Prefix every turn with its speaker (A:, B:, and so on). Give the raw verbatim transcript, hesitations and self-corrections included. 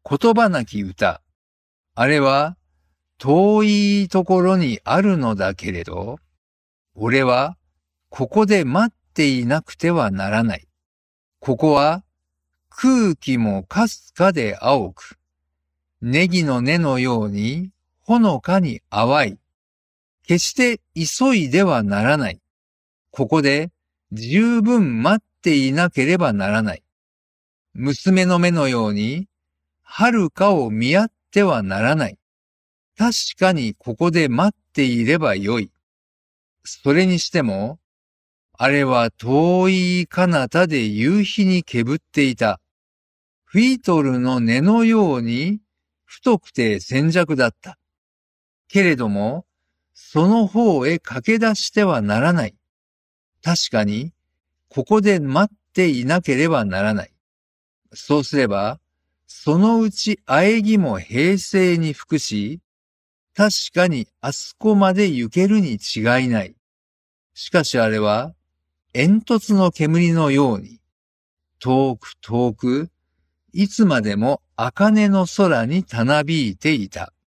A: 言葉なき歌。あれは遠いところにあるのだけれど、俺はここで待っていなくてはならない。ここは空気もかすかで青く、ネギの根のようにほのかに淡い。決して急いではならない。ここで十分待っていなければならない。娘の目のように遥かを見合ってはならない。確かにここで待っていればよい。それにしても、あれは遠い彼方で夕日にけぶっていた。フィートルの根のように太くて脆弱だった。けれども、その方へ駆け出してはならない。確かに、ここで待っていなければならない。そうすれば、そのうち喘ぎも平静に吹くし、確かにあそこまで行けるに違いない。しかしあれは、煙突の煙のように、遠く遠く、いつまでも茜の空にたなびいていた。